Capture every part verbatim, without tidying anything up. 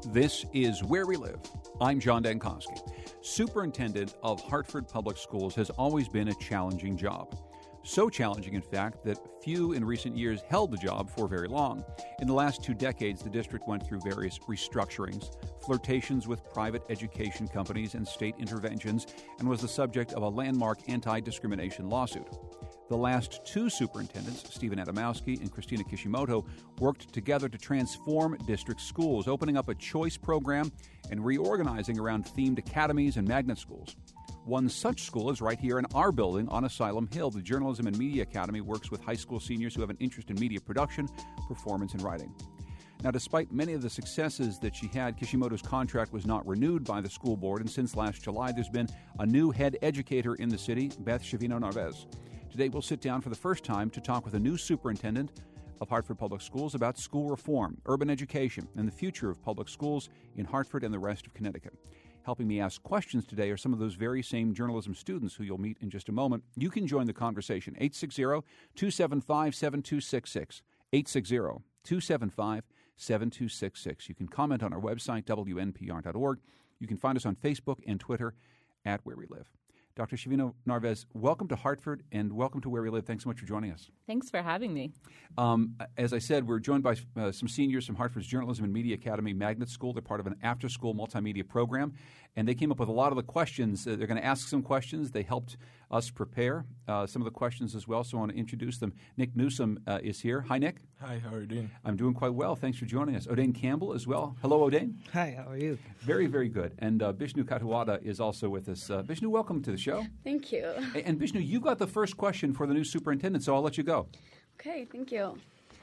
This is Where We Live. I'm John Dankosky. Superintendent of Hartford Public Schools has always been a challenging job. So challenging, in fact, that few in recent years held the job for very long. In the last two decades, the district went through various restructurings, flirtations with private education companies, and state interventions, and was the subject of a landmark anti-discrimination lawsuit. The last two superintendents, Stephen Adamowski and Christina Kishimoto, worked together to transform district schools, opening up a choice program and reorganizing around themed academies and magnet schools. One such school is right here in our building on Asylum Hill. The Journalism and Media Academy works with high school seniors who have an interest in media production, performance, and writing. Now, despite many of the successes that she had, Kishimoto's contract was not renewed by the school board, and since last July, there's been a new head educator in the city, Beth Shavino-Narvaez. Today, we'll sit down for the first time to talk with a new superintendent of Hartford Public Schools about school reform, urban education, and the future of public schools in Hartford and the rest of Connecticut. Helping me ask questions today are some of those very same journalism students who you'll meet in just a moment. You can join the conversation, eight six zero, two seven five, seven two six six, eight six zero, two seven five, seven two six six. You can comment on our website, W N P R dot org. You can find us on Facebook and Twitter at Where We Live. Doctor Shavino-Narvaez, welcome to Hartford and welcome to Where We Live. Thanks so much for joining us. Thanks for having me. Um, as I said, we're joined by uh, some seniors from Hartford's Journalism and Media Academy Magnet School. They're part of an after-school multimedia program, and they came up with a lot of the questions. Uh, they're going to ask some questions. They helped us prepare uh, some of the questions as well, so I want to introduce them. Nick Newsom uh, is here. Hi, Nick. Hi, how are you doing? I'm doing quite well. Thanks for joining us. Odane Campbell as well. Hello, Odane. Hi, how are you? Very, very good. And uh, Bishnu Katuwada is also with us. Uh, Bishnu, welcome to the show. Thank you. And, and Bishnu, you got the first question for the new superintendent, so I'll let you go. Okay, thank you.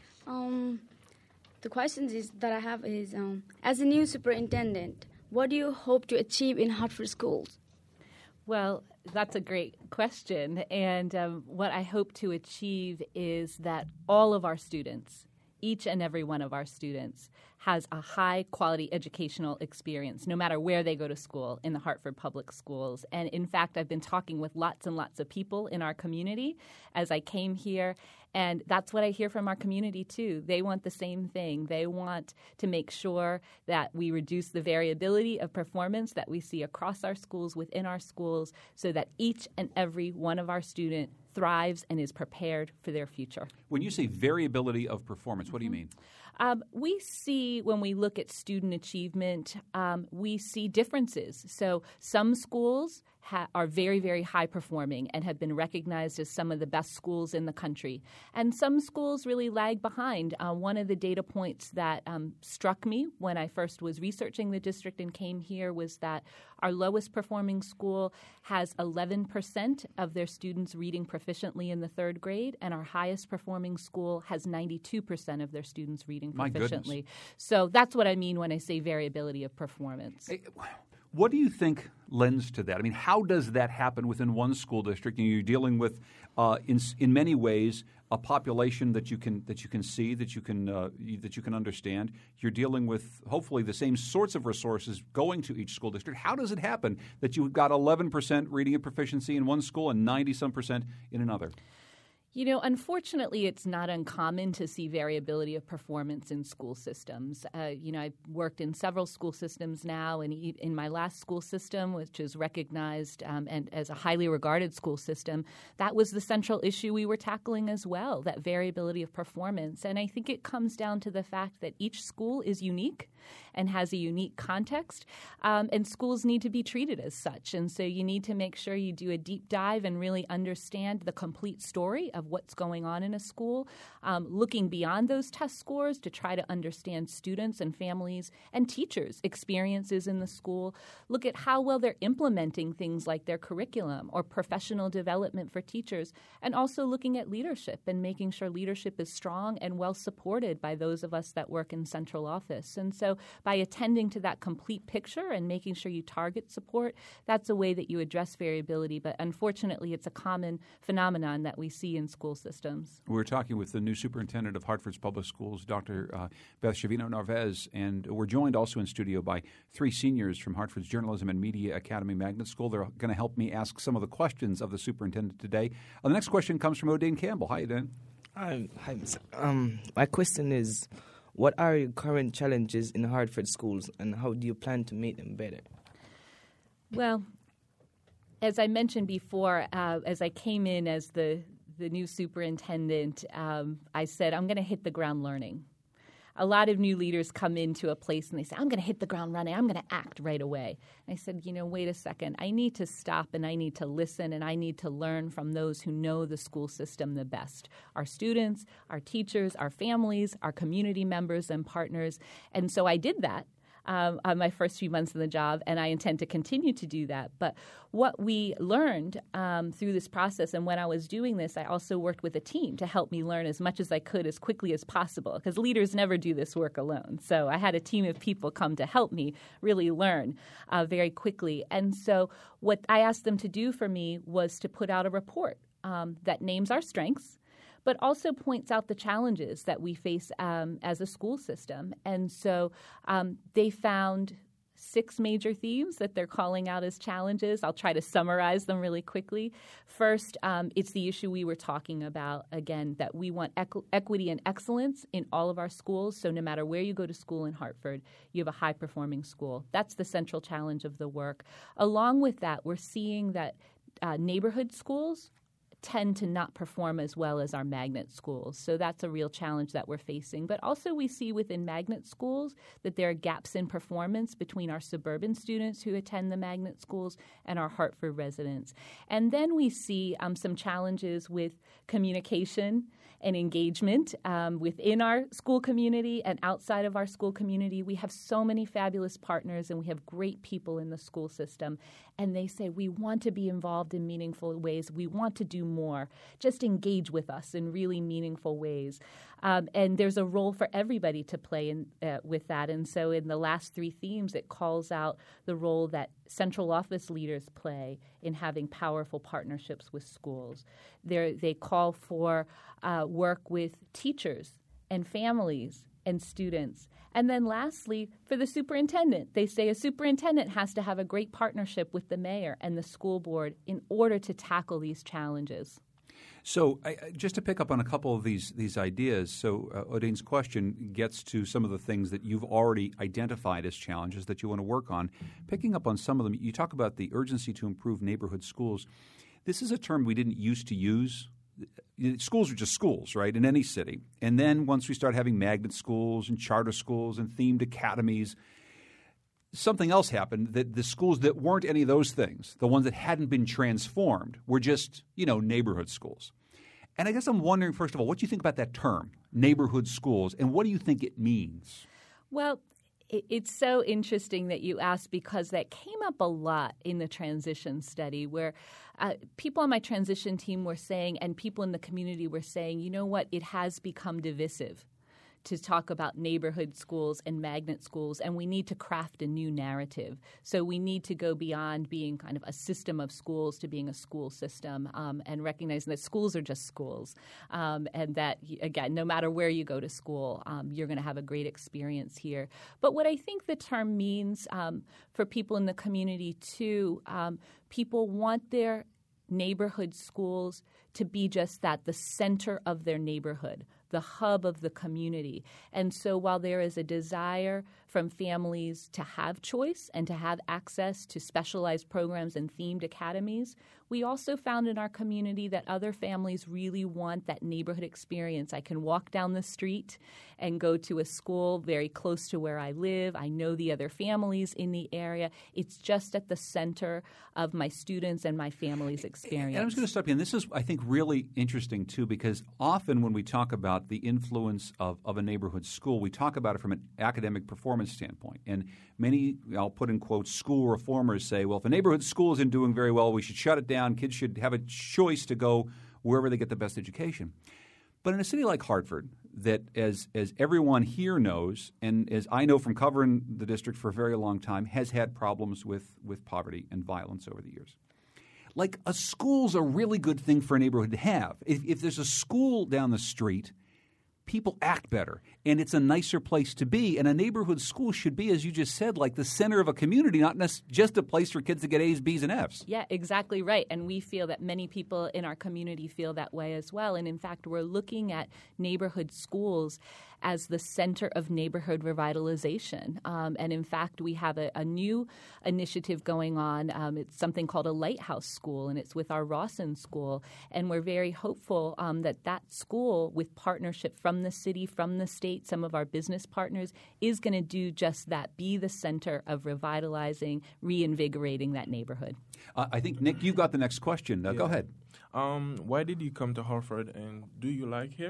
Um, the question is that I have is, um, as a new superintendent, what do you hope to achieve in Hartford schools? Well, that's a great question. And um, what I hope to achieve is that all of our students, each and every one of our students, has a high-quality educational experience, no matter where they go to school in the Hartford Public Schools. And in fact, I've been talking with lots and lots of people in our community as I came here, and that's what I hear from our community, too. They want the same thing. They want to make sure that we reduce the variability of performance that we see across our schools, within our schools, so that each and every one of our students thrives and is prepared for their future. When you say variability of performance, what do you mean? Um, we see, when we look at student achievement, um, we see differences. So some schools ha- are very, very high performing and have been recognized as some of the best schools in the country. And some schools really lag behind. Uh, one of the data points that um, struck me when I first was researching the district and came here was that our lowest performing school has eleven percent of their students reading proficiently in the third grade, and our highest performing school has ninety-two percent of their students reading My proficiently. goodness. So that's what I mean when I say variability of performance. Hey, what do you think lends to that? I mean, how does that happen within one school district? And you're dealing with, uh, in in many ways, a population that you can that you can see, that you can uh, that you can understand. You're dealing with hopefully the same sorts of resources going to each school district. How does it happen that you've got eleven percent reading and proficiency in one school and ninety some percent in another? You know, unfortunately, it's not uncommon to see variability of performance in school systems. Uh, you know, I've worked in several school systems now, and in my last school system, which is recognized um, and as a highly regarded school system, that was the central issue we were tackling as well, that variability of performance. And I think it comes down to the fact that each school is unique and has a unique context, um, and schools need to be treated as such. And so you need to make sure you do a deep dive and really understand the complete story of what's going on in a school, um, looking beyond those test scores to try to understand students and families and teachers' experiences in the school, look at how well they're implementing things like their curriculum or professional development for teachers, and also looking at leadership and making sure leadership is strong and well supported by those of us that work in central office. And so by attending to that complete picture and making sure you target support, that's a way that you address variability. But unfortunately, it's a common phenomenon that we see in school systems. We're talking with the new superintendent of Hartford's Public Schools, Doctor Uh, Beth Shavino-Narvaez, and we're joined also in studio by three seniors from Hartford's Journalism and Media Academy Magnet School. They're going to help me ask some of the questions of the superintendent today. Uh, the next question comes from Odane Campbell. Hi, Odane. Hi, hi. mister Um, my question is, What are your current challenges in Hartford schools, and how do you plan to make them better? Well, as I mentioned before, uh, as I came in as the, the new superintendent, um, I said, I'm going to hit the ground learning. A lot of new leaders come into a place and they say, I'm going to hit the ground running. I'm going to act right away. And I said, you know, wait a second. I need to stop and I need to listen and I need to learn from those who know the school system the best, our students, our teachers, our families, our community members and partners. And so I did that. Um, on my first few months in the job, and I intend to continue to do that. But what we learned um, through this process, and when I was doing this, I also worked with a team to help me learn as much as I could as quickly as possible, because leaders never do this work alone. So I had a team of people come to help me really learn uh, very quickly. And so what I asked them to do for me was to put out a report um, that names our strengths, but also points out the challenges that we face um, as a school system. And so um, they found six major themes that they're calling out as challenges. I'll try to summarize them really quickly. First, um, it's the issue we were talking about, again, that we want equ- equity and excellence in all of our schools. So no matter where you go to school in Hartford, you have a high-performing school. That's the central challenge of the work. Along with that, we're seeing that uh, neighborhood schools tend to not perform as well as our magnet schools. So that's a real challenge that we're facing. But also we see within magnet schools that there are gaps in performance between our suburban students who attend the magnet schools and our Hartford residents. And then we see um, some challenges with communication and engagement um, within our school community and outside of our school community. We have so many fabulous partners and we have great people in the school system. And they say, we want to be involved in meaningful ways. We want to do more. Just engage with us in really meaningful ways. Um, and there's a role for everybody to play in, uh, with that. And so in the last three themes, it calls out the role that central office leaders play in having powerful partnerships with schools. They're, they call for uh, work with teachers and families and students. And then lastly, for the superintendent, they say a superintendent has to have a great partnership with the mayor and the school board in order to tackle these challenges. So I, just to pick up on a couple of these these ideas, so uh, Odine's question gets to some of the things that you've already identified as challenges that you want to work on. Picking up on some of them, you talk about the urgency to improve neighborhood schools. This is a term we didn't used to use. Schools are just schools, right, in any city. And then once we start having magnet schools and charter schools and themed academies, something else happened, that the schools that weren't any of those things, the ones that hadn't been transformed, were just, you know, neighborhood schools. And I guess I'm wondering, first of all, what do you think about that term, neighborhood schools, and what do you think it means? Well, it's so interesting that you asked, because that came up a lot in the transition study, where uh, people on my transition team were saying, and people in the community were saying, you know what, it has become divisive to talk about neighborhood schools and magnet schools, and we need to craft a new narrative. So we need to go beyond being kind of a system of schools to being a school system, um, and recognizing that schools are just schools, um, and that, again, no matter where you go to school, um, you're going to have a great experience here. But what I think the term means um, for people in the community too, um, people want their neighborhood schools to be just that, the center of their neighborhood, the hub of the community. And so while there is a desire from families to have choice and to have access to specialized programs and themed academies, we also found in our community that other families really want that neighborhood experience. I can walk down the street and go to a school very close to where I live. I know the other families in the area. It's just at the center of my students and my family's experience. And I was going to stop you, and this is, I think, really interesting, too, because often when we talk about the influence of, of a neighborhood school, we talk about it from an academic performance standpoint. And many, I'll put in quotes, school reformers say, well, if a neighborhood school isn't doing very well, we should shut it down. Kids should have a choice to go wherever they get the best education. But in a city like Hartford, that as as everyone here knows, and as I know from covering the district for a very long time, has had problems with, with poverty and violence over the years. Like, a school's a really good thing for a neighborhood to have. If, if there's a school down the street, people act better, and it's a nicer place to be. And a neighborhood school should be, as you just said, like the center of a community, not just a place for kids to get A's, B's, and F's. Yeah, exactly right. And we feel that many people in our community feel that way as well. And in fact, we're looking at neighborhood schools as the center of neighborhood revitalization. Um, and in fact, we have a, a new initiative going on. Um, it's something called a Lighthouse School, and it's with our Rawson School. And we're very hopeful um, that that school, with partnership from the city, from the state, some of our business partners, is going to do just that, be the center of revitalizing, reinvigorating that neighborhood. Uh, I think, Nick, you've got the next question. Uh, yeah. Go ahead. Um, why did you come to Hartford, and do you like here?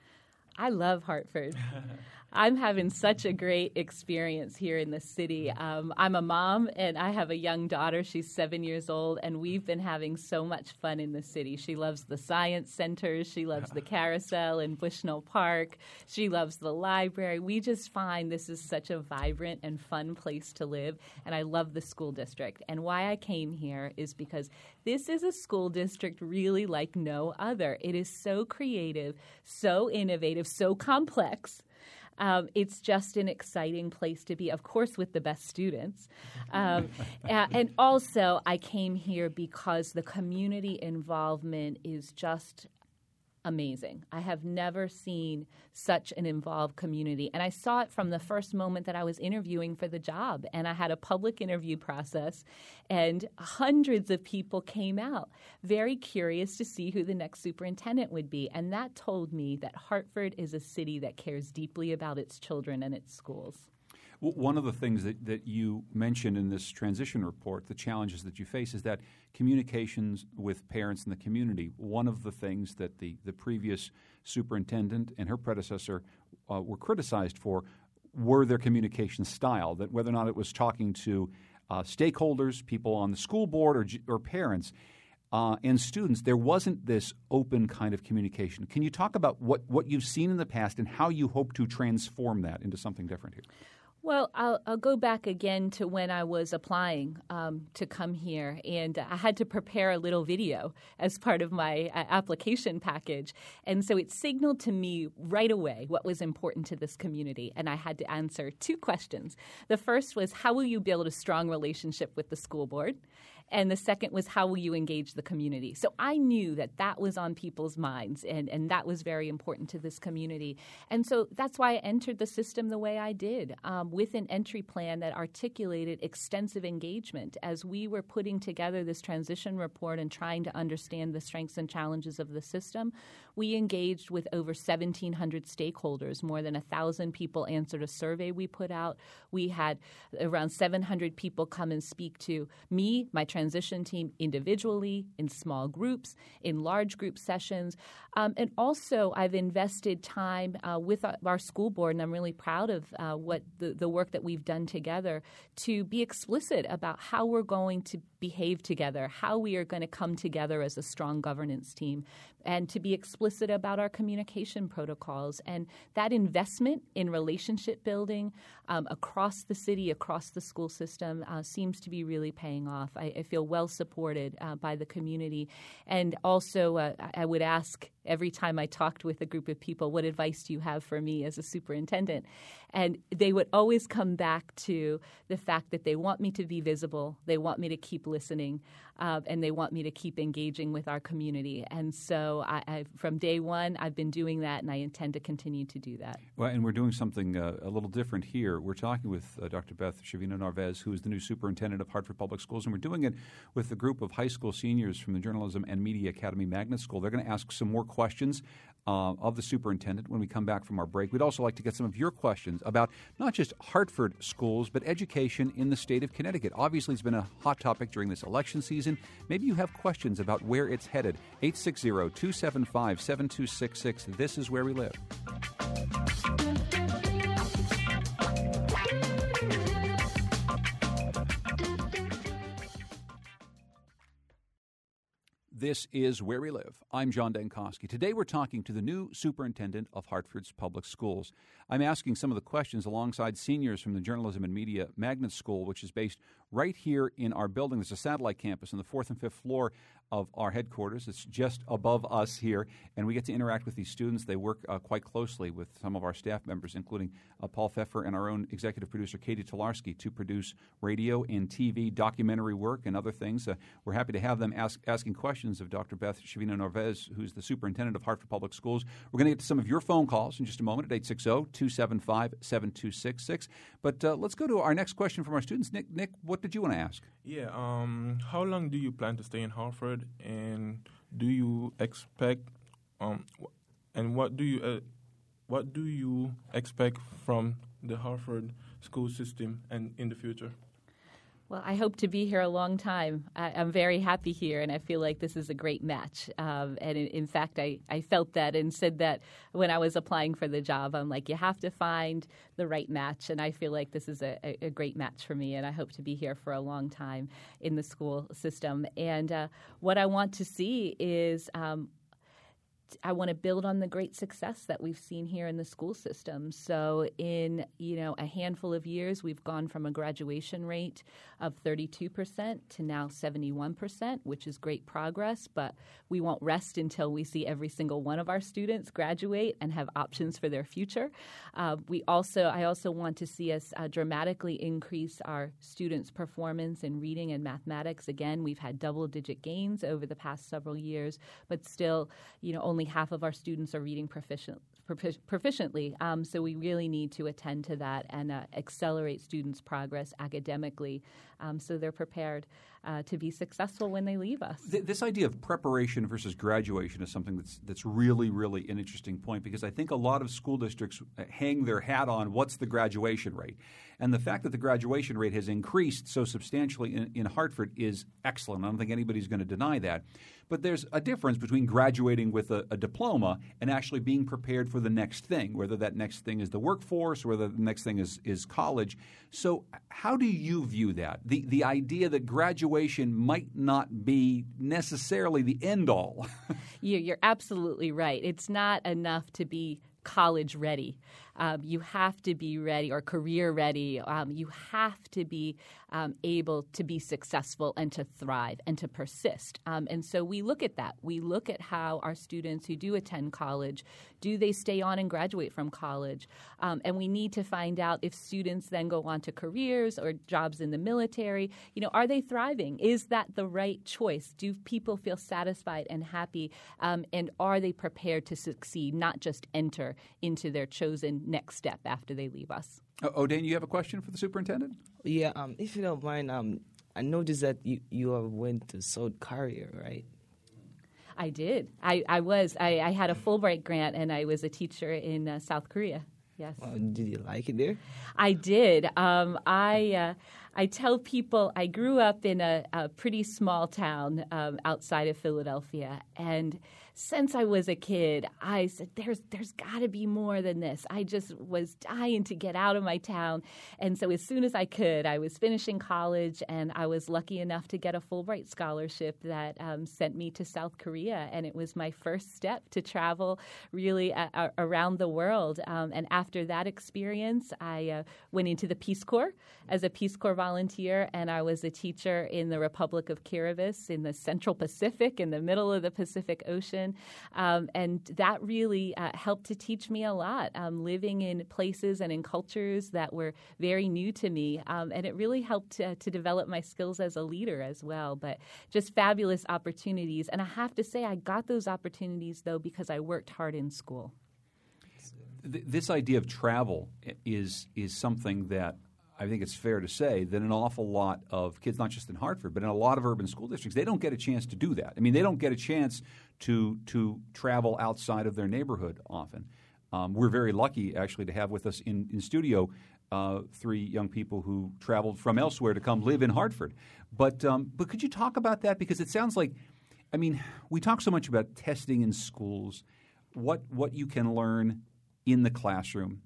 I love Hartford. I'm having such a great experience here in the city. Um, I'm a mom, and I have a young daughter. She's seven years old, and we've been having so much fun in the city. She loves the science centers. She loves the carousel in Bushnell Park. She loves the library. We just find this is such a vibrant and fun place to live, and I love the school district. And why I came here is because this is a school district really like no other. It is so creative, so innovative, so complex. Um, it's just an exciting place to be, of course, with the best students. Um, and also, I came here because the community involvement is just amazing. I have never seen such an involved community. And I saw it from the first moment that I was interviewing for the job. And I had a public interview process, and hundreds of people came out very curious to see who the next superintendent would be. And that told me that Hartford is a city that cares deeply about its children and its schools. One of the things that, that you mentioned in this transition report, the challenges that you face, is that communications with parents in the community. One of the things that the, the previous superintendent and her predecessor uh, were criticized for were their communication style, that whether or not it was talking to uh, stakeholders, people on the school board, or, or parents, uh, and students, there wasn't this open kind of communication. Can you talk about what, what you've seen in the past and how you hope to transform that into something different here? Well, I'll, I'll go back again to when I was applying um, to come here, and I had to prepare a little video as part of my uh, application package. And so it signaled to me right away what was important to this community, and I had to answer two questions. The first was, how will you build a strong relationship with the school board? And the second was, how will you engage the community? So I knew that that was on people's minds, and, and that was very important to this community. And so that's why I entered the system the way I did, um, with an entry plan that articulated extensive engagement. As we were putting together this transition report and trying to understand the strengths and challenges of the system, we engaged with over seventeen hundred stakeholders. More than one thousand people answered a survey we put out. We had around seven hundred people come and speak to me, my transition team, individually, in small groups, in large group sessions. Um, and also, I've invested time uh, with our, our school board, and I'm really proud of uh, what the, the work that we've done together to be explicit about how we're going to behave together, how we are going to come together as a strong governance team, and to be explicit about our communication protocols. And that investment in relationship building um, across the city, across the school system, uh, seems to be really paying off. I, I feel well supported uh, by the community. And also, uh, I would ask every time I talked with a group of people, what advice do you have for me as a superintendent? And they would always come back to the fact that they want me to be visible, they want me to keep listening, uh, and they want me to keep engaging with our community. And so I, I, from day one, I've been doing that, and I intend to continue to do that. Well, and we're doing something uh, a little different here. We're talking with uh, Doctor Beth Shavino-Narvaez, who is the new superintendent of Hartford Public Schools, and we're doing it with a group of high school seniors from the Journalism and Media Academy Magnet School. They're going to ask some more questions Uh, of the superintendent when we come back from our break. We'd also like to get some of your questions about not just Hartford schools, but education in the state of Connecticut. Obviously, it's been a hot topic during this election season. Maybe you have questions about where it's headed. eight six zero, two seven five, seven two six six. This is Where We Live. This is Where We Live. I'm John Dankosky. Today we're talking to the new superintendent of Hartford's public schools. I'm asking some of the questions alongside seniors from the Journalism and Media Magnet School, which is based right here in our building. There's a satellite campus on the fourth and fifth floor of our headquarters. It's just above us here, and we get to interact with these students. They work uh, quite closely with some of our staff members, including uh, Paul Pfeffer and our own executive producer, Katie Tolarski, to produce radio and T V documentary work and other things. Uh, we're happy to have them ask, asking questions of Doctor Beth Shavino-Narvaez, who's the superintendent of Hartford Public Schools. We're going to get to some of your phone calls in just a moment at eight six zero, two seven five, seven two six six. But uh, let's go to our next question from our students. Nick, Nick, what did you want to ask? Yeah, um, how long do you plan to stay in Hartford, and do you expect, um, and what do you, uh, what do you expect from the Hartford school system and in the future? Well, I hope to be here a long time. I, I'm very happy here, and I feel like this is a great match. Um, and in, in fact, I, I felt that and said that when I was applying for the job. I'm like, you have to find the right match, and I feel like this is a, a, a great match for me, and I hope to be here for a long time in the school system. And uh, what I want to see is um, I want to build on the great success that we've seen here in the school system. So in, you know, a handful of years, we've gone from a graduation rate of thirty-two percent to now seventy-one percent, which is great progress, but we won't rest until we see every single one of our students graduate and have options for their future. Uh, we also, I also want to see us uh, dramatically increase our students' performance in reading and mathematics. Again, we've had double-digit gains over the past several years, but still, you know, only half of our students are reading proficient, profic- proficiently. Um, so we really need to attend to that and uh, accelerate students' progress academically um, so they're prepared uh, to be successful when they leave us. Th- this idea of preparation versus graduation is something that's that's really, really an interesting point, because I think a lot of school districts hang their hat on what's the graduation rate. And the fact that the graduation rate has increased so substantially in, in Hartford is excellent. I don't think anybody's going to deny that. But there's a difference between graduating with a, a diploma and actually being prepared for the next thing, whether that next thing is the workforce or whether the next thing is, is college. So how do you view that? The, the idea that graduation might not be necessarily the end-all. you, you're absolutely right. It's not enough to be college ready. Um, you have to be ready, or career ready. Um, you have to be um, able to be successful and to thrive and to persist. Um, and so we look at that. We look at how our students who do attend college, do they stay on and graduate from college? Um, and we need to find out if students then go on to careers or jobs in the military. You know, are they thriving? Is that the right choice? Do people feel satisfied and happy? Um, and are they prepared to succeed, not just enter into their chosen next step after they leave us? Oh, O'Dane, you have a question for the superintendent? Yeah, um, if you don't mind, um, I noticed that you, you went to South Korea, right? I did. I, I was. I, I had a Fulbright grant, and I was a teacher in uh, South Korea. Yes. Well, did you like it there? I did. Um, I uh, I tell people I grew up in a, a pretty small town um, outside of Philadelphia, and since I was a kid, I said, there's there's got to be more than this. I just was dying to get out of my town. And so as soon as I could, I was finishing college, and I was lucky enough to get a Fulbright scholarship that um, sent me to South Korea. And it was my first step to travel really a- a- around the world. Um, and after that experience, I uh, went into the Peace Corps as a Peace Corps volunteer, and I was a teacher in the Republic of Kiribati in the Central Pacific, in the middle of the Pacific Ocean. Um, and that really uh, helped to teach me a lot, um, living in places and in cultures that were very new to me. Um, and it really helped uh, to develop my skills as a leader as well. But just fabulous opportunities. And I have to say, I got those opportunities, though, because I worked hard in school. This idea of travel is is something that I think it's fair to say that an awful lot of kids, not just in Hartford, but in a lot of urban school districts, they don't get a chance to do that. I mean, they don't get a chance to to travel outside of their neighborhood often. Um, we're very lucky, actually, to have with us in, in studio uh, three young people who traveled from elsewhere to come live in Hartford. But um, but could you talk about that? Because it sounds like, I mean, we talk so much about testing in schools, what what you can learn in the classroom.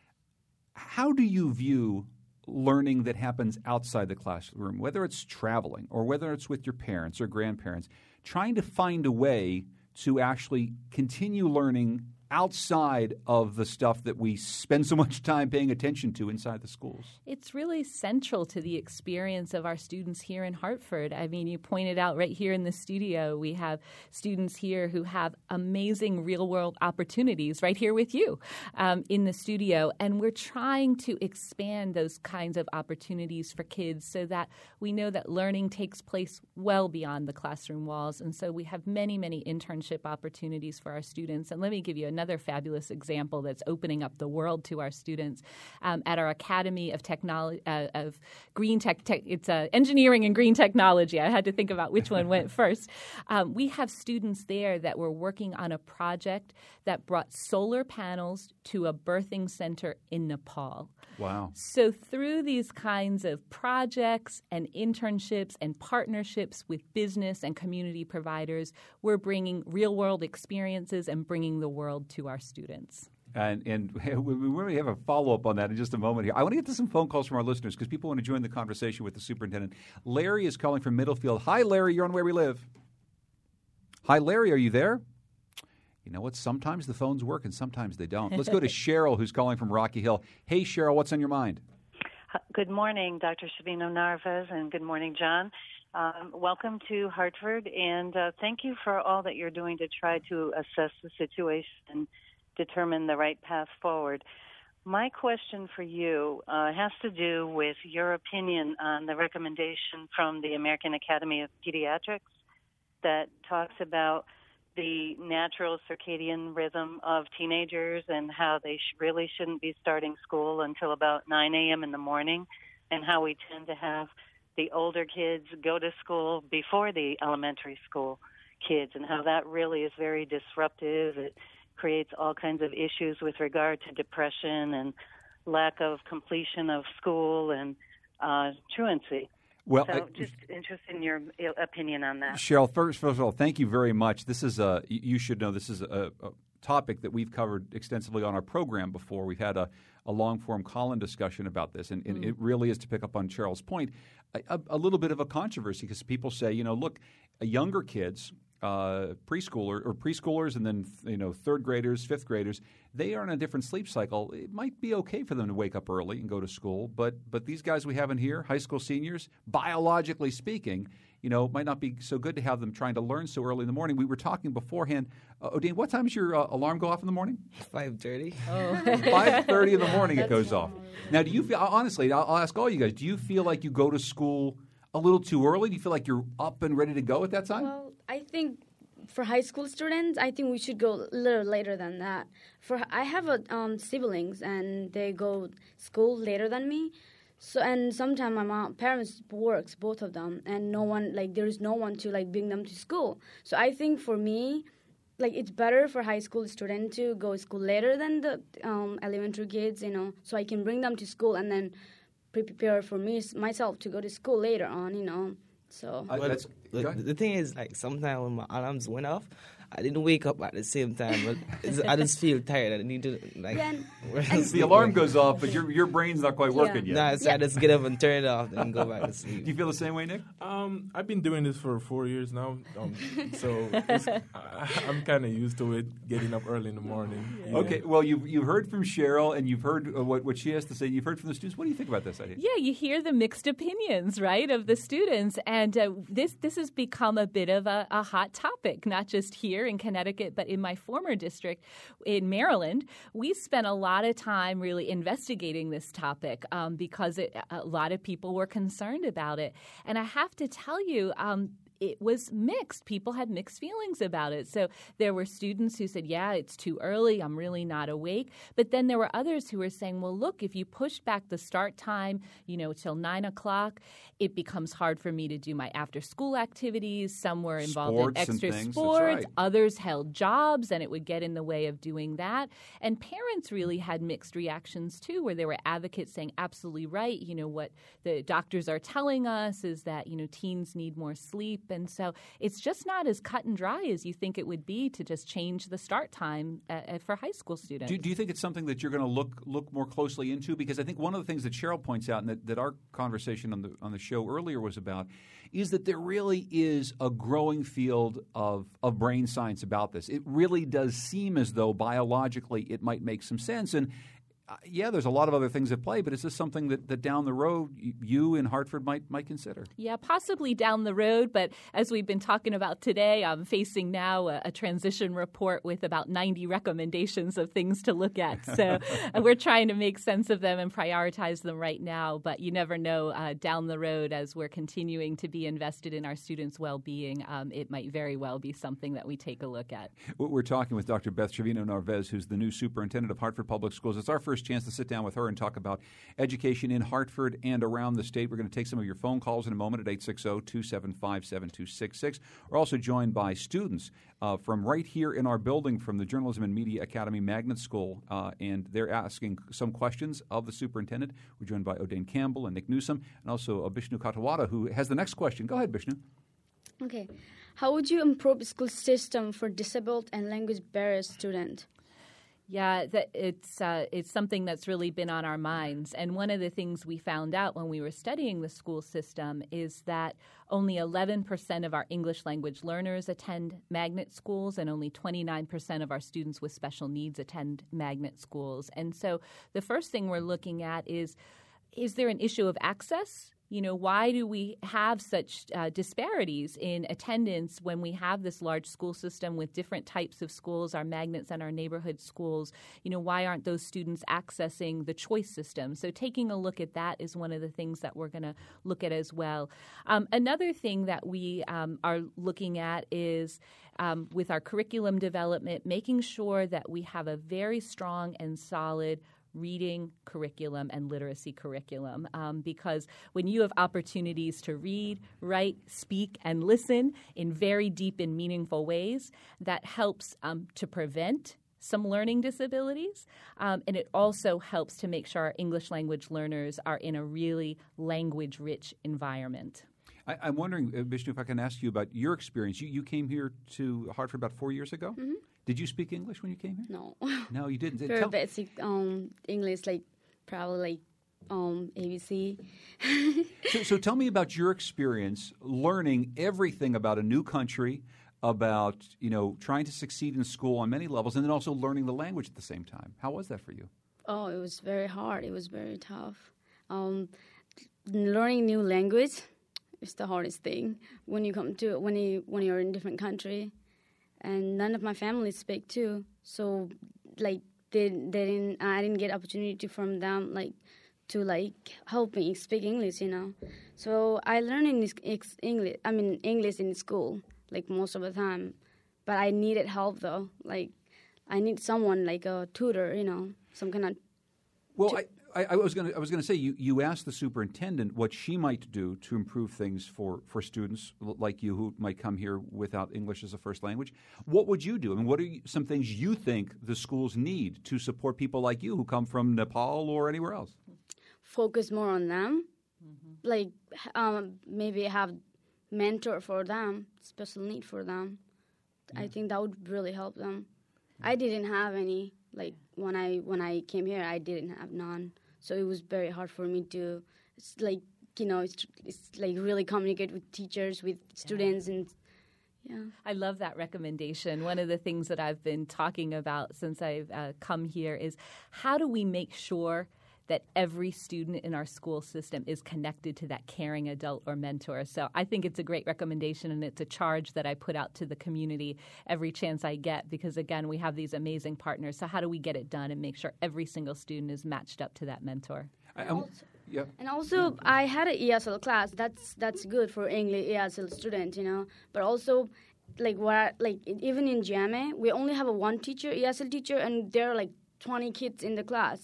How do you view learning that happens outside the classroom, whether it's traveling or whether it's with your parents or grandparents, trying to find a way to actually continue learning outside of the stuff that we spend so much time paying attention to inside the schools? It's really central to the experience of our students here in Hartford. I mean, you pointed out right here in the studio, we have students here who have amazing real-world opportunities right here with you um, in the studio. And we're trying to expand those kinds of opportunities for kids so that we know that learning takes place well beyond the classroom walls. And so we have many, many internship opportunities for our students. And let me give you another fabulous example that's opening up the world to our students. Um, at our Academy of Technology, uh, of Green Tech, tech it's uh, Engineering and Green Technology. I had to think about which one went first. Um, we have students there that were working on a project that brought solar panels to a birthing center in Nepal. Wow. So through these kinds of projects and internships and partnerships with business and community providers, we're bringing real-world experiences and bringing the world to our students. And, and we really have a follow-up on that in just a moment here. I want to get to some phone calls from our listeners because people want to join the conversation with the superintendent. Larry is calling from Middlefield. Hi, Larry. You're on Where We Live. Hi, Larry. Are you there? You know what? Sometimes the phones work and sometimes they don't. Let's go to Cheryl, who's calling from Rocky Hill. Hey, Cheryl, what's on your mind? Good morning, Doctor Shavino Narvaez, and good morning, John. Um, welcome to Hartford, and uh, thank you for all that you're doing to try to assess the situation and determine the right path forward. My question for you uh, has to do with your opinion on the recommendation from the American Academy of Pediatrics that talks about the natural circadian rhythm of teenagers and how they sh- really shouldn't be starting school until about nine a.m. in the morning, and how we tend to have the older kids go to school before the elementary school kids, and how that really is very disruptive. It creates all kinds of issues with regard to depression and lack of completion of school and uh, truancy. Well, so I, just interested in your opinion on that. Cheryl, first, first of all, thank you very much. This is a, you should know this is a, a topic that we've covered extensively on our program before. We've had a, a long-form call-in discussion about this, and, and mm. it really is, to pick up on Cheryl's point, a, a little bit of a controversy because people say, you know, look, younger kids, uh, preschooler or preschoolers, and then you know third graders, fifth graders, they are in a different sleep cycle. It might be okay for them to wake up early and go to school, but but these guys we have in here, high school seniors, biologically speaking, you know, it might not be so good to have them trying to learn so early in the morning. We were talking beforehand. Uh, Odin, what time does your uh, alarm go off in the morning? five thirty. Oh. five thirty in the morning it goes off. Now, do you feel, honestly, I'll, I'll ask all you guys, do you feel like you go to school a little too early? Do you feel like you're up and ready to go at that time? Well, I think for high school students, I think we should go a little later than that. For I have a, um, siblings, and they go school later than me. So and sometimes my mom parents works, both of them, and no one like there is no one to like bring them to school. So I think for me, like it's better for high school students to go to school later than the um, elementary kids, you know, so I can bring them to school and then prepare for me myself to go to school later on, you know. So Uh, that's, the, go ahead. the thing is, like, sometimes when my alarms went off, I didn't wake up at the same time, but it's, I just feel tired. I need to, like... Yeah, the alarm goes off, but your your brain's not quite working Yeah. yet. Nah, so I just get up and turn it off and go back to Do sleep. you feel the same way, Nick? Um, I've been doing this for four years now, um, so it's, I, I'm kind of used to it, getting up early in the morning. Yeah. Okay, well, you've, you've heard from Cheryl, and you've heard uh, what, what she has to say. You've heard from the students. What do you think about this idea? Yeah, you hear the mixed opinions, right, of the students. And uh, this this has become a bit of a, a hot topic, not just here in Connecticut, but in my former district in Maryland. We spent a lot of time really investigating this topic um, because it, a lot of people were concerned about it. And I have to tell you, um, it was mixed. People had mixed feelings about it. So there were students who said, yeah, it's too early. I'm really not awake. But then there were others who were saying, well, look, if you push back the start time, you know, till nine o'clock, it becomes hard for me to do my after-school activities. Some were involved Sports in extra and things. That's sports. right. Others held jobs, and it would get in the way of doing that. And parents really had mixed reactions, too, where there were advocates saying, absolutely right. You know, what the doctors are telling us is that, you know, teens need more sleep And so it's just not as cut and dry as you think it would be to just change the start time uh, for high school students. Do, do you think it's something that you're going to look look more closely into? Because I think one of the things that Cheryl points out, and that, that our conversation on the on the show earlier was about, is that there really is a growing field of, of brain science about this. It really does seem as though biologically it might make some sense. And uh, yeah, there's a lot of other things at play, but is this something that, that down the road you in Hartford might might consider? Yeah, possibly down the road. But as we've been talking about today, I'm facing now a, a transition report with about ninety recommendations of things to look at. So we're trying to make sense of them and prioritize them right now. But you never know uh, down the road, as we're continuing to be invested in our students' well-being, um, it might very well be something that we take a look at. We're talking with Doctor Beth Trevino-Narvaez, who's the new superintendent of Hartford Public Schools. It's our first chance to sit down with her and talk about education in Hartford and around the state. We're going to take some of your phone calls in a moment at eight six zero, two seven five, seven two six six. We're also joined by students uh, from right here in our building from the Journalism and Media Academy Magnet School, uh, and they're asking some questions of the superintendent. We're joined by O'Dane Campbell and Nick Newsom, and also uh, Bishnu Katawada, who has the next question. Go ahead, Bishnu. Okay. How would you improve the school system for disabled and language barrier students? Yeah, that it's uh, it's something that's really been on our minds. And one of the things we found out when we were studying the school system is that only eleven percent of our English language learners attend magnet schools, and only twenty-nine percent of our students with special needs attend magnet schools. And so the first thing we're looking at is, is there an issue of access? You know, why do we have such uh, disparities in attendance when we have this large school system with different types of schools, our magnets and our neighborhood schools? You know, why aren't those students accessing the choice system? So taking a look at that is one of the things that we're going to look at as well. Um, another thing that we um, are looking at is um, with our curriculum development, making sure that we have a very strong and solid reading curriculum and literacy curriculum, um, because when you have opportunities to read, write, speak, and listen in very deep and meaningful ways, that helps um, to prevent some learning disabilities, um, and it also helps to make sure our English language learners are in a really language-rich environment. I, I'm wondering, uh, Bishnu, if I can ask you about your experience. You, you came here to Hartford about four years ago? Mm-hmm. Did you speak English when you came here? No. No, you didn't. Very Tell- basic um, English, like probably like um, A B C. so, so tell me about your experience learning everything about a new country, about, you know, trying to succeed in school on many levels, and then also learning the language at the same time. How was that for you? Oh, it was very hard. It was very tough. Um, learning new language is the hardest thing when you come to when you when you're in a different country. And none of my family speak too, so like they they didn't I didn't get opportunity from them like to like help me speak English, you know. So I learned English English I mean English in school like most of the time, but I needed help though. Like I need someone like a tutor, you know, some kind of. Well, I, I, I was going to I was going to say you, you asked the superintendent what she might do to improve things for, for students like you who might come here without English as a first language. What would you do? I mean, what are you, some things you think the schools need to support people like you who come from Nepal or anywhere else? Focus more on them, mm-hmm. like um, maybe have mentor for them, special need for them. Yeah. I think that would really help them. Yeah. I didn't have any. Like when I when I came here, I didn't have none, so it was very hard for me to, it's like you know, it's, it's like really communicate with teachers, with students, yeah. and yeah. I love that recommendation. One of the things that I've been talking about since I've uh, come here is how do we make sure that every student in our school system is connected to that caring adult or mentor. So I think it's a great recommendation, and it's a charge that I put out to the community every chance I get because, again, we have these amazing partners. So how do we get it done and make sure every single student is matched up to that mentor? I, I'm, yeah. And also, I had an E S L class. That's that's good for English E S L student, you know. But also, like where like even in J M A, we only have a one teacher, E S L teacher, and there are like twenty kids in the class.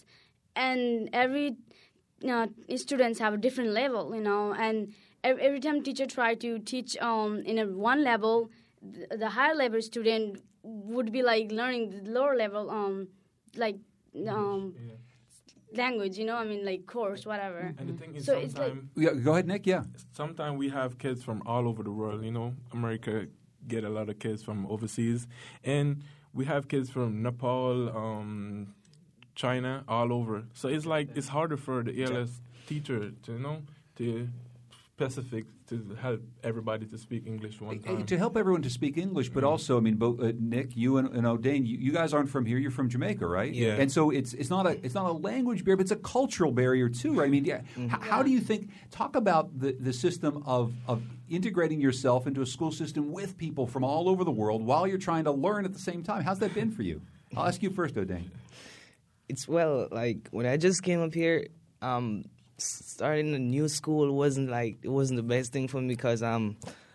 And every you know, students have a different level, you know. And every, every time teacher try to teach um, in a one level, the, the higher level student would be like learning the lower level, um, like um, language, you know, I mean, like course, whatever. And the thing is, So it's like- sometimes Yeah, go ahead, Nick. Yeah. sometimes we have kids from all over the world. You know, America get a lot of kids from overseas, and we have kids from Nepal, um, China, all over. So it's like it's harder for the E L S teacher to you know to specific to help everybody to speak English one Uh, time. To help everyone to speak English, but also, I mean, both uh, Nick, you and, and O'Dane, you, you guys aren't from here. You're from Jamaica, right? Yeah. And so it's it's not a it's not a language barrier, but it's a cultural barrier too, right? I mean, yeah. Mm-hmm. H- how do you think? Talk about the, the system of of integrating yourself into a school system with people from all over the world while you're trying to learn at the same time. How's that been for you? I'll ask you first, O'Dane. It's well, like when I just came up here, um, starting a new school wasn't like it wasn't the best thing for me because um,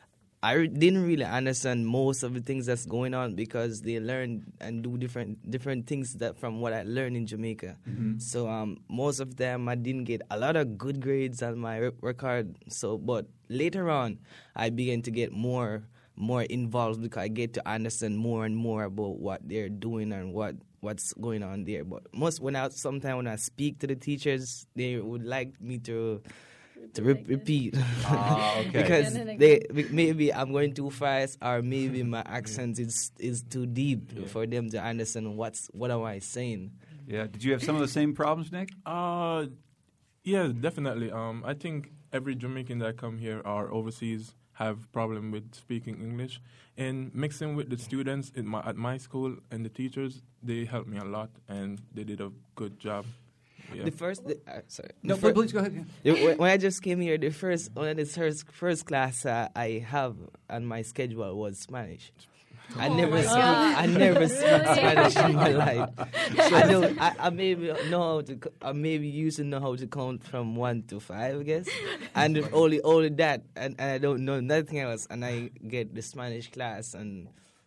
I re- didn't really understand most of the things that's going on because they learn and do different different things that from what I learned in Jamaica. Mm-hmm. So um, most of them I didn't get a lot of good grades on my re- record. So, but later on, I began to get more more involved because I get to understand more and more about what they're doing and what. what's going on there. But most when I sometimes when I speak to the teachers, they would like me to to re- repeat Ah, okay. because Again and they maybe I'm going too fast or maybe my accent is is too deep Yeah. for them to understand what's what am I saying. Yeah. Did you have some of the same problems, Nick? Uh, yeah, definitely. Um, I think every Jamaican that come here or overseas have problem with speaking English, and mixing with the students in my, at my school and the teachers, they helped me a lot, and they did a good job. Yeah. The first, the, uh, sorry, No, the fir- please go ahead. the- when- when I just came here, the first one of the first first class uh, I have on my schedule was Spanish. I Oh never my speak. God. I never speak Really? Spanish in my life. I know. I, I maybe know how to. co- I maybe used to know how to count from one to five, I guess, and if only only that, and, and I don't know nothing else. And I get the Spanish class, and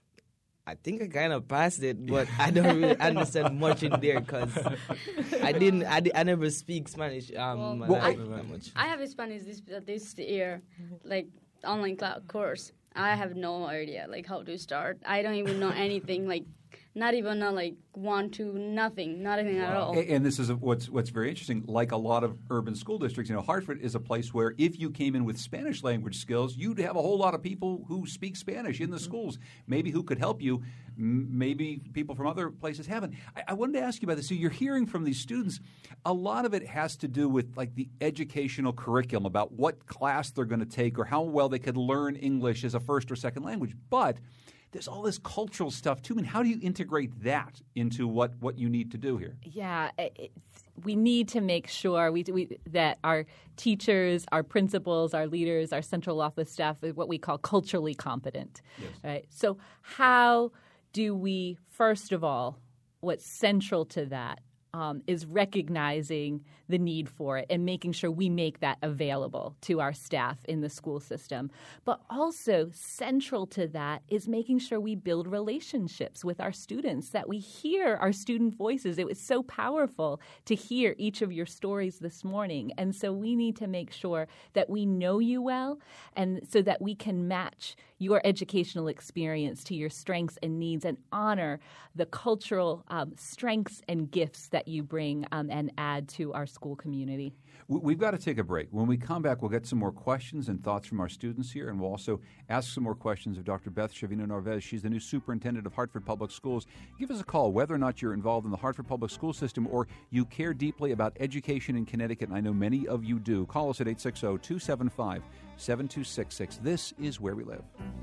I think I kind of passed it, but I don't really understand much in there because I didn't. I, di- I never speak Spanish. Um, Well, my Well, life I- that much. I have a Spanish this this year, like online cla- course. I have no idea like how to start. I don't even know anything. Like not even know like one, two, nothing, nothing at all. A- And this is a, what's what's very interesting. Like a lot of urban school districts, you know, Hartford is a place where if you came in with Spanish language skills, you'd have a whole lot of people who speak Spanish in the schools, maybe who could help you. M- Maybe people from other places haven't. I, I wanted to ask you about this. So you're hearing from these students, a lot of it has to do with like the educational curriculum about what class they're going to take or how well they could learn English as a first or second language. But there's all this cultural stuff too. I mean, how do you integrate that into what, what you need to do here? Yeah, it's, we need to make sure we, we that our teachers, our principals, our leaders, our central office staff is what we call culturally competent. Yes. Right. So how do we, first of all, what's central to that um, is recognizing the need for it and making sure we make that available to our staff in the school system. But also central to that is making sure we build relationships with our students, that we hear our student voices. It was so powerful to hear each of your stories this morning. And so we need to make sure that we know you well and so that we can match your educational experience to your strengths and needs and honor the cultural um, strengths and gifts that you bring um, and add to our school community. We- We've got to take a break. When we come back, we'll get some more questions and thoughts from our students here, and we'll also ask some more questions of Doctor Beth Chavino-Narvez. She's the new superintendent of Hartford Public Schools. Give us a call, whether or not you're involved in the Hartford Public School System or you care deeply about education in Connecticut, and I know many of you do. Call us at eight six zero, two seven five, seven two six six. This is Where We Live.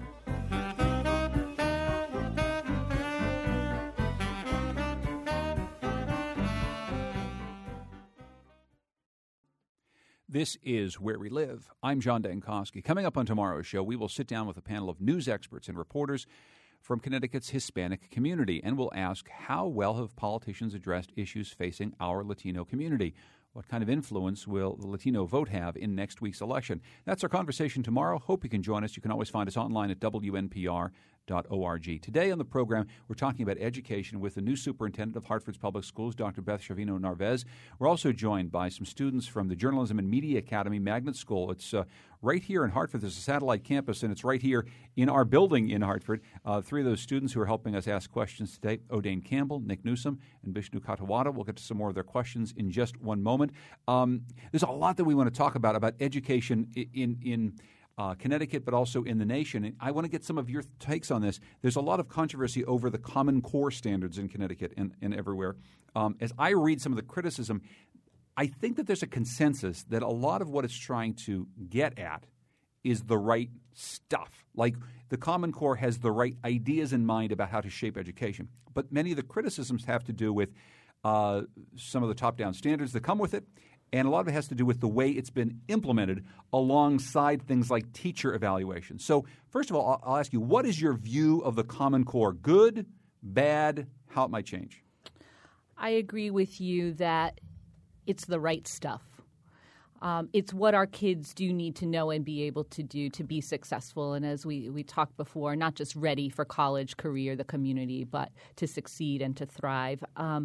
This is Where We Live. I'm John Dankosky. Coming up on tomorrow's show, we will sit down with a panel of news experts and reporters from Connecticut's Hispanic community, and we'll ask how well have politicians addressed issues facing our Latino community? What kind of influence will the Latino vote have in next week's election? That's our conversation tomorrow. Hope you can join us. You can always find us online at W N P R dot org. Today on the program, we're talking about education with the new superintendent of Hartford's Public Schools, Doctor Beth Shavino-Narvaez. We're also joined by some students from the Journalism and Media Academy Magnet School. It's uh, right here in Hartford. There's a satellite campus, and it's right here in our building in Hartford. Uh, three of those students who are helping us ask questions today, O'Dane Campbell, Nick Newsom, and Bishnu Katawada. We'll get to some more of their questions in just one moment. Um, there's a lot that we want to talk about, about education in in Uh, Connecticut, but also in the nation. And I want to get some of your takes on this. There's a lot of controversy over the Common Core standards in Connecticut and, and everywhere. Um, as I read some of the criticism, I think that there's a consensus that a lot of what it's trying to get at is the right stuff. Like the Common Core has the right ideas in mind about how to shape education. But many of the criticisms have to do with uh, some of the top-down standards that come with it. And a lot of it has to do with the way it's been implemented alongside things like teacher evaluation. So first of all, I'll, I'll ask you, what is your view of the Common Core? Good, bad, how it might change? I agree with you that it's the right stuff. Um, it's what our kids do need to know and be able to do to be successful. And as we, we talked before, not just ready for college, career, the community, but to succeed and to thrive. Um,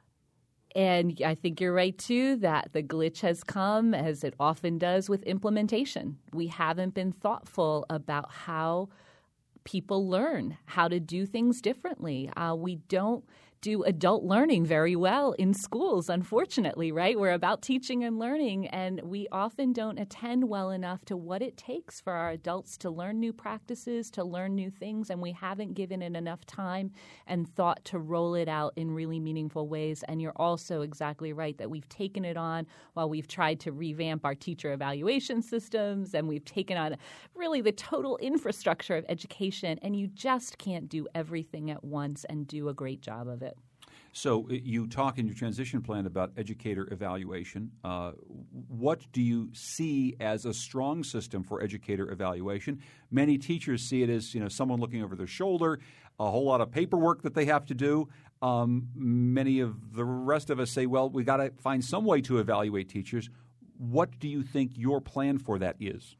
And I think you're right, too, that the glitch has come, as it often does, with implementation. We haven't been thoughtful about how people learn, how to do things differently. Uh, we don't do adult learning very well in schools, unfortunately, right? We're about teaching and learning, and we often don't attend well enough to what it takes for our adults to learn new practices, to learn new things, and we haven't given it enough time and thought to roll it out in really meaningful ways. And you're also exactly right that we've taken it on while we've tried to revamp our teacher evaluation systems, and we've taken on really the total infrastructure of education, and you just can't do everything at once and do a great job of it. So you talk in your transition plan about educator evaluation. Uh, what do you see as a strong system for educator evaluation? Many teachers see it as, you know, someone looking over their shoulder, a whole lot of paperwork that they have to do. Um, many of the rest of us say, well, we got to find some way to evaluate teachers. What do you think your plan for that is?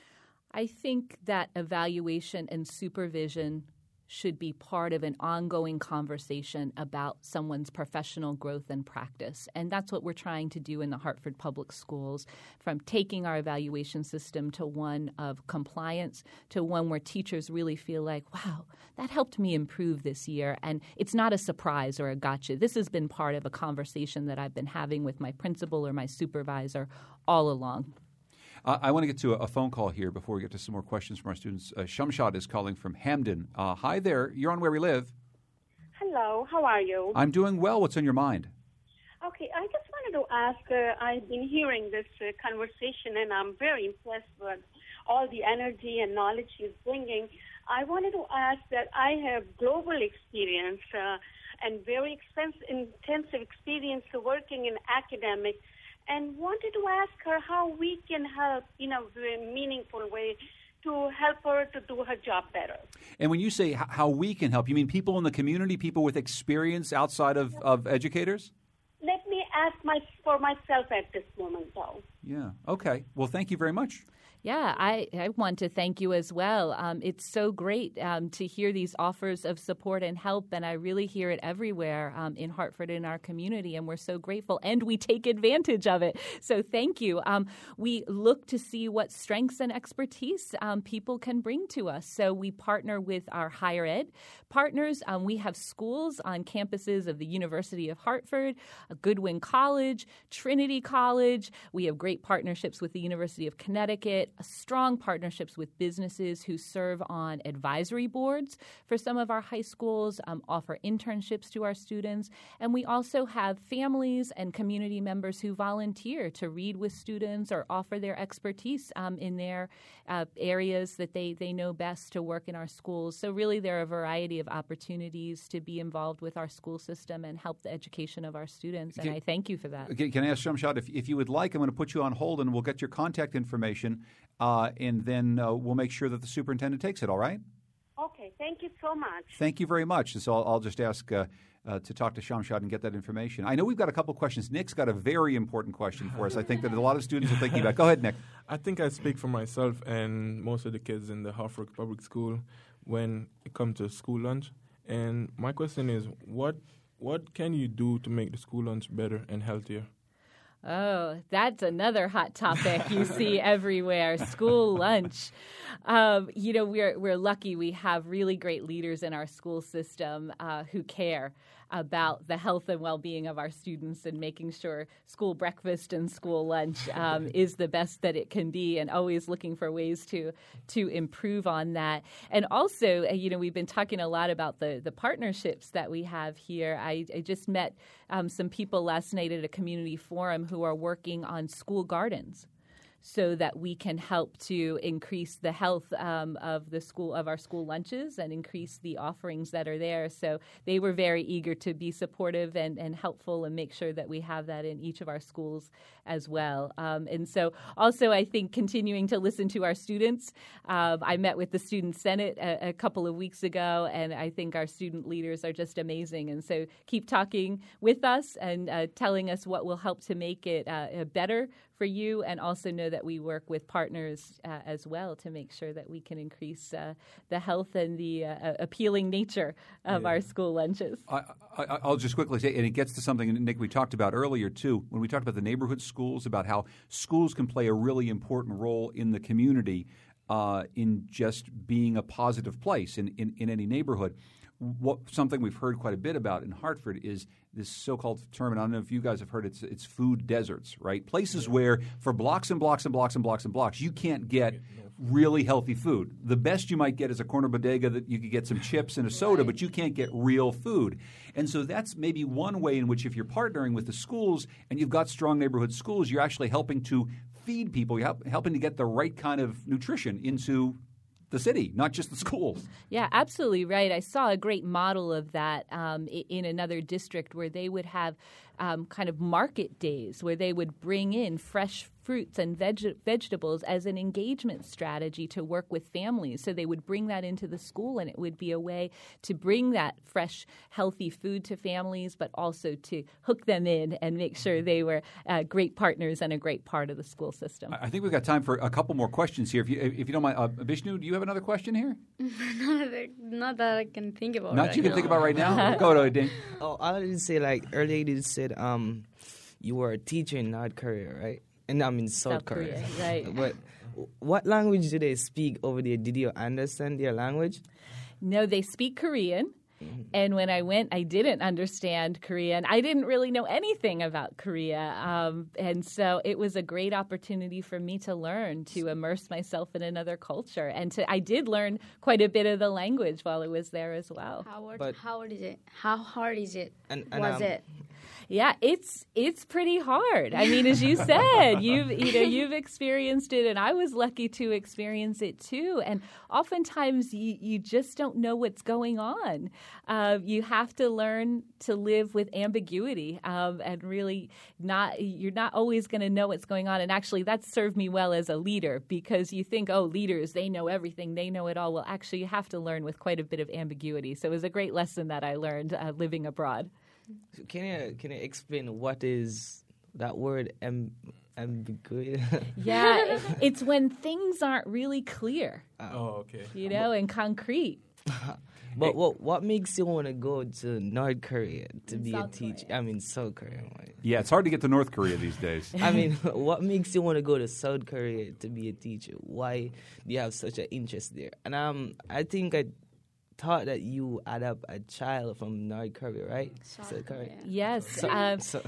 I think that evaluation and supervision should be part of an ongoing conversation about someone's professional growth and practice. And that's what we're trying to do in the Hartford Public Schools, from taking our evaluation system to one of compliance to one where teachers really feel like, wow, that helped me improve this year. And it's not a surprise or a gotcha. This has been part of a conversation that I've been having with my principal or my supervisor all along. Uh, I want to get to a, a phone call here before we get to some more questions from our students. Uh, Shamshad is calling from Hamden. Uh, hi there. You're on Where We Live. Hello. How are you? I'm doing well. What's on your mind? Okay. I just wanted to ask, uh, I've been hearing this uh, conversation, and I'm very impressed with all the energy and knowledge you're bringing. I wanted to ask that I have global experience uh, and very expensive, intensive experience working in academic, and wanted to ask her how we can help in a very meaningful way to help her to do her job better. And when you say how we can help, you mean people in the community, people with experience outside of, of educators? Let me ask my, for myself at this moment, though. Yeah. Okay. Well, thank you very much. Yeah, I, I want to thank you as well. Um, it's so great um, to hear these offers of support and help, and I really hear it everywhere um, in Hartford, in our community, and we're so grateful, and we take advantage of it. So thank you. Um, we look to see what strengths and expertise um, people can bring to us. So we partner with our higher ed partners. Um, we have schools on campuses of the University of Hartford, Goodwin College, Trinity College. We have great partnerships with the University of Connecticut, strong partnerships with businesses who serve on advisory boards for some of our high schools, um, offer internships to our students. And we also have families and community members who volunteer to read with students or offer their expertise um, in their uh, areas that they, they know best to work in our schools. So really there are a variety of opportunities to be involved with our school system and help the education of our students. And can, I thank you for that. Can, can I ask Shamshad, if, if you would like, I'm going to put you on hold and we'll get your contact information. Uh, and then uh, we'll make sure that the superintendent takes it, all right? Okay, thank you so much. Thank you very much. So I'll, I'll just ask uh, uh, to talk to Shamshad and get that information. I know we've got a couple of questions. Nick's got a very important question for us. I think that a lot of students are thinking about. Go ahead, Nick. I think I speak for myself and most of the kids in the Hartford Public School. when it comes to school lunch. And my question is, what what can you do to make the school lunch better and healthier? Oh, that's another hot topic you see everywhere, school lunch. Um, you know, we're we're lucky we have really great leaders in our school system uh, who care about the health and well-being of our students and making sure school breakfast and school lunch um, is the best that it can be, and always looking for ways to to improve on that. And also, uh, you know, we've been talking a lot about the the partnerships that we have here. I, I just met um, some people last night at a community forum who are working on school gardens, so that we can help to increase the health um, of the school of our school lunches and increase the offerings that are there. So they were very eager to be supportive and, and helpful and make sure that we have that in each of our schools as well. Um, and so also, I think continuing to listen to our students. Um, I met with the Student Senate a, a couple of weeks ago, and I think our student leaders are just amazing. And so keep talking with us and uh, telling us what will help to make it uh, better for you, and also know that we work with partners uh, as well to make sure that we can increase uh, the health and the uh, appealing nature of yeah. our school lunches. I, I, I'll just quickly say, and it gets to something, Nick, we talked about earlier, too, when we talked about the neighborhood schools, about how schools can play a really important role in the community uh, in just being a positive place in, in, in any neighborhood. What, something we've heard quite a bit about in Hartford is this so-called term, and I don't know if you guys have heard it, it's, it's food deserts, right? Places yeah. where for blocks and blocks and blocks and blocks and blocks, you can't get really healthy food. The best you might get is a corner bodega that you could get some chips and a soda, right. but you can't get real food. And so that's maybe one way in which, if you're partnering with the schools and you've got strong neighborhood schools, you're actually helping to feed people, you're help, helping to get the right kind of nutrition into the city, not just the schools. Yeah, absolutely right. I saw a great model of that um, in another district where they would have um, kind of market days where they would bring in fresh fruits and veg- vegetables as an engagement strategy to work with families. So they would bring that into the school, and it would be a way to bring that fresh, healthy food to families, but also to hook them in and make sure they were uh, great partners and a great part of the school system. I think we've got time for a couple more questions here. If you, if you don't mind, uh, Vishnu, do you have another question here? not, that, not that I can think about Not right you can now. think about right now? Go to it, Oh, I didn't say, like, earlier you said um, you were a teacher in North Korea, right? And I mean South, South Korea, Korea. right. But what language do they speak over there? Did you understand their language? No, they speak Korean. Mm-hmm. And when I went, I didn't understand Korean. I didn't really know anything about Korea. Um, and so it was a great opportunity for me to learn, to immerse myself in another culture. And to, I did learn quite a bit of the language while I was there as well. How hard, But- how hard is it? How hard is it? And- and, Was um, it? Yeah, it's it's pretty hard. I mean, as you said, you've you know you've experienced it, and I was lucky to experience it too. And oftentimes, you, you just don't know what's going on. Uh, you have to learn to live with ambiguity, um, and really not you're not always going to know what's going on. And actually, that's served me well as a leader, because you think, oh, leaders, they know everything, they know it all. Well, actually, you have to learn with quite a bit of ambiguity. So it was a great lesson that I learned uh, living abroad. So can you can you explain what is that word am, ambiguity? Yeah, it's when things aren't really clear, Oh, okay. you know, and concrete. But what what makes you want to go to North Korea to In be South a teacher? Korea. I mean South Korea. Right? Yeah, it's hard to get to North Korea these days. I mean, what makes you want to go to South Korea to be a teacher? Why do you have such an interest there? And um, I think I thought that you had up a child from North Korea, right? South Korea. Yes. um, So,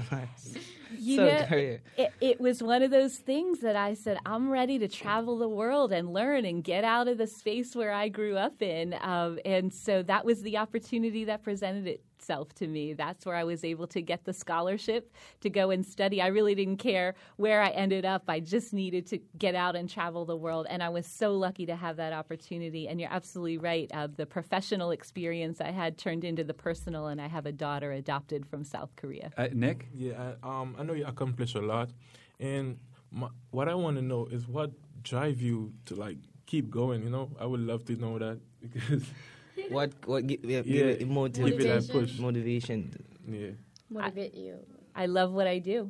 You South know, Korea. It, it was one of those things that I said, I'm ready to travel the world and learn and get out of the space where I grew up in. Um, and so that was the opportunity that presented itself to me. That's where I was able to get the scholarship to go and study. I really didn't care where I ended up. I just needed to get out and travel the world. And I was so lucky to have that opportunity. And you're absolutely right. Uh, the professional experience I had turned into the personal, and I have a daughter adopted from South Korea. Uh, Nick? Yeah, I, um, I know you accomplished a lot, and my, what I want to know is what drive you to like keep going. You know, I would love to know that because What what give, give Yeah, it motiv- give it that Motivation. push. motivation? Yeah, Motivate you. I love what I do.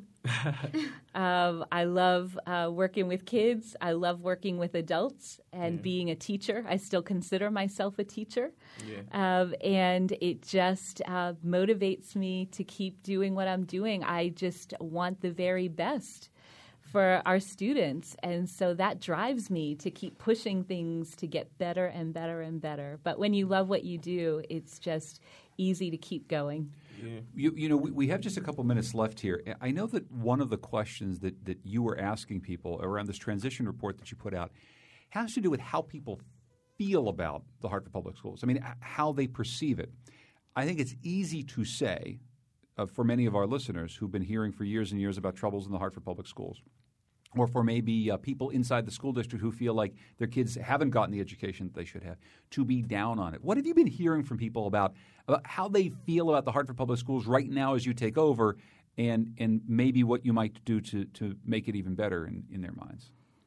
um, I love uh, working with kids. I love working with adults and Yeah. being a teacher. I still consider myself a teacher. Yeah. Um, and it just uh, motivates me to keep doing what I'm doing. I just want the very best for our students. And so that drives me to keep pushing things to get better and better and better. But when you love what you do, it's just easy to keep going. Yeah. You, you know, we, we have just a couple minutes left here. I know that one of the questions that, that you were asking people around this transition report that you put out has to do with how people feel about the Hartford Public Schools. I mean, h- how they perceive it. I think it's easy to say uh, for many of our listeners who've been hearing for years and years about troubles in the Hartford Public Schools, or for maybe uh, people inside the school district who feel like their kids haven't gotten the education that they should have, to be down on it. What have you been hearing from people about, about how they feel about the Hartford Public Schools right now as you take over, and and maybe what you might do to, to make it even better in, in their minds?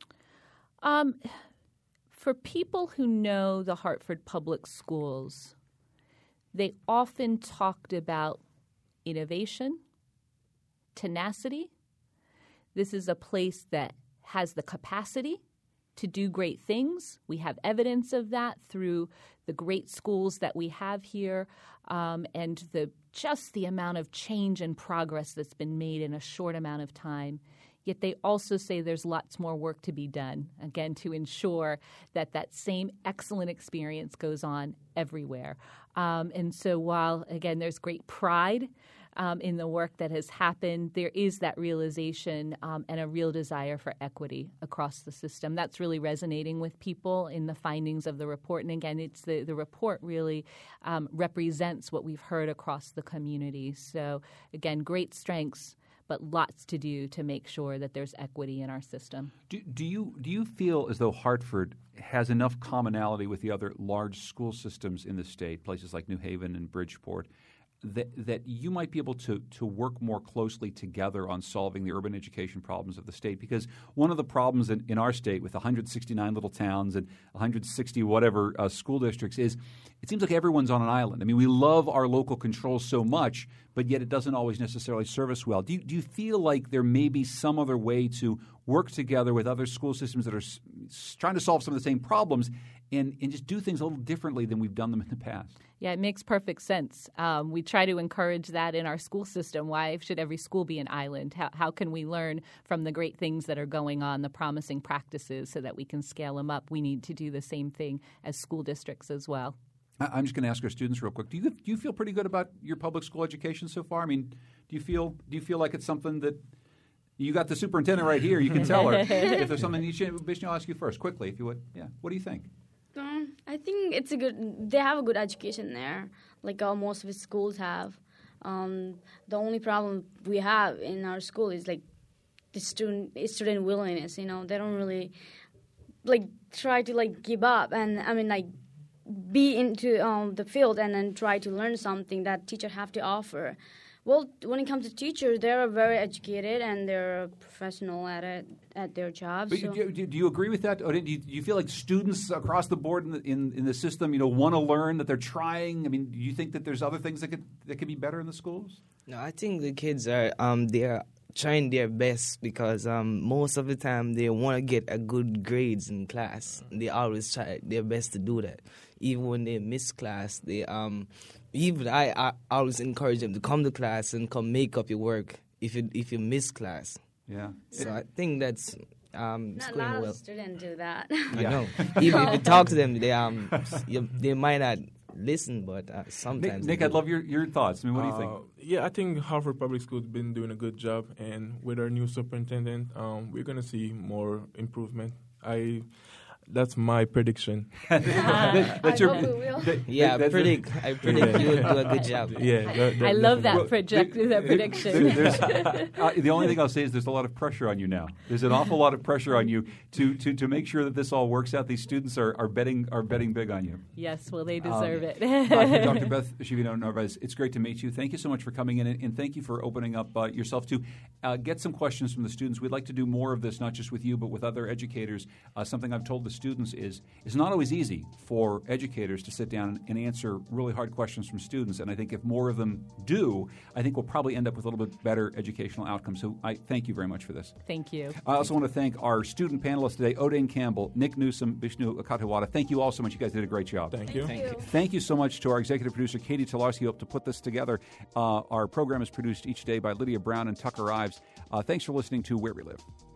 Um, for people who know the Hartford Public Schools, they often talked about innovation, tenacity. This is a place that has the capacity to do great things. We have evidence of that through the great schools that we have here, um, and the just the amount of change and progress that's been made in a short amount of time. Yet they also say there's lots more work to be done, again, to ensure that that same excellent experience goes on everywhere. Um, and so while, again, there's great pride Um, in the work that has happened, there is that realization um, and a real desire for equity across the system. That's really resonating with people in the findings of the report. And again, it's the, the report really um, represents what we've heard across the community. So again, great strengths, but lots to do to make sure that there's equity in our system. Do, do you do you feel as though Hartford has enough commonality with the other large school systems in the state, places like New Haven and Bridgeport, that that you might be able to to work more closely together on solving the urban education problems of the state? Because one of the problems in, in our state with one hundred sixty-nine little towns and one hundred sixty whatever uh, school districts is it seems like everyone's on an island. I mean, we love our local controls so much, but yet it doesn't always necessarily serve us well. Do you, do you feel like there may be some other way to work together with other school systems that are s- trying to solve some of the same problems and, and just do things a little differently than we've done them in the past? Yeah, it makes perfect sense. Um, we try to encourage that in our school system. Why should every school be an island? How, how can we learn from the great things that are going on, the promising practices, so that we can scale them up? We need to do the same thing as school districts as well. I- I'm just going to ask our students real quick. Do you do you feel pretty good about your public school education so far? I mean, do you feel do you feel like it's something that you got the superintendent right here? You can tell her if there's something you should. Bishni, I'll ask you first, quickly, if you would. Yeah. What do you think? Um, I think it's a good. They have a good education there, like uh, most of the schools have. Um, the only problem we have in our school is like the student student willingness. You know, they don't really like try to like give up, and I mean like be into um, the field and then try to learn something that teacher have to offer. Well, when it comes to teachers, they're very educated and they're professional at it, at their jobs. But So. do, you, do you agree with that? Or do you, do you feel like students across the board in the, in, in the system, you know, want to learn, that they're trying? I mean, do you think that there's other things that could that could be better in the schools? No, I think the kids are um they're trying their best because um most of the time they want to get a good grades in class. They always try their best to do that. Even when they miss class, they um even I, I always encourage them to come to class and come make up your work if you if you miss class. Yeah. So I think that's um it's Not a going lot well. of students do that. I know. Even if you talk to them, they um you, they might not listen, but uh, sometimes. Nick, they Nick do. I'd love your, your thoughts. I mean, what do you think? Uh, yeah, I think Hartford Public School's been doing a good job, and with our new superintendent, um, we're going to see more improvement. I, that's my prediction. That's I your, hope we will. that- Yeah, I that's- predict. I predict Yeah. you will do a good job. Yeah, that, that I love that Well, project, there- that there- prediction. there- there's- uh, the only thing I'll say is there's a lot of pressure on you now. There's an awful lot of pressure on you to, to, to make sure that this all works out. These students are, are betting are betting big on you. Yes, well, they deserve Um, it. Uh, Doctor Beth Shivino Narvaez, it's great to meet you. Thank you so much for coming in, and, and thank you for opening up uh, yourself to uh, get some questions from the students. We'd like to do more of this, not just with you, but with other educators. Uh, something I've told the students is is not always easy for educators to sit down and answer really hard questions from students. And I think if more of them do, I think we'll probably end up with a little bit better educational outcomes. So I thank you very much for this. Thank you. I also want to thank our student panelists today, Odane Campbell, Nick Newsom, Vishnu Akatawada. Thank you all so much. You guys did a great job. Thank you. Thank you. Thank you so much to our executive producer, Katie Tolarski, who helped to put this together. Uh, our program is produced each day by Lydia Brown and Tucker Ives. Uh, thanks for listening to Where We Live.